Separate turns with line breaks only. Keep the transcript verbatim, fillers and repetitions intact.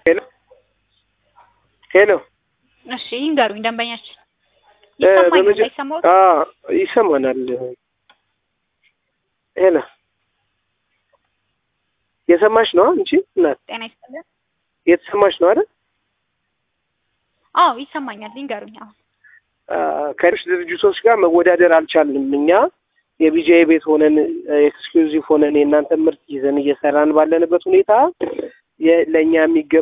ሄሎ ሄሎ
እሺ ይንገሩኝ ደንበኛችን ይሰማኛል አይሰማዎት?
አዎ ይሰማናል። ሄሎ የሰማሽ ነው እንጂ እናት
ጤና ይስጥልኝ።
የተሰማሽ ነው አይደል?
አዎ ይሰማኛል ይንገሩኝ። አዎ
ከሌሎች ድርጅቶች ጋር መወዳደር አልቻልንም። እኛ የቢጂአይ ቤት ሆነን ኤክስክሉዚቭ ሆነን የእናንተ ምርት ይዘን እየሰራን ባለንበት ሁኔታ ለኛ የሚገባ